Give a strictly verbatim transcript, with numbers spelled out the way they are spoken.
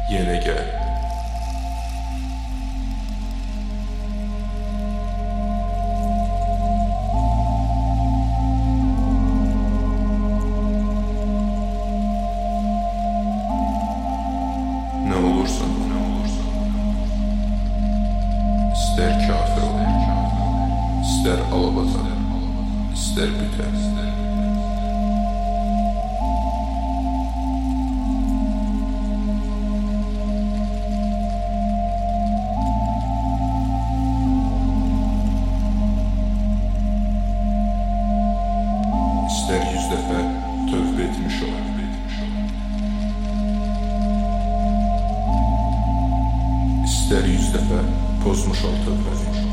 Yenə gəl. Nə olursan, nə olursan, İstər kafir ol, istər alabaza, istər bütə. İstər yüz dəfə tövbə etmiş ol, İstər yüz dəfə pozmuş ol tövbəni.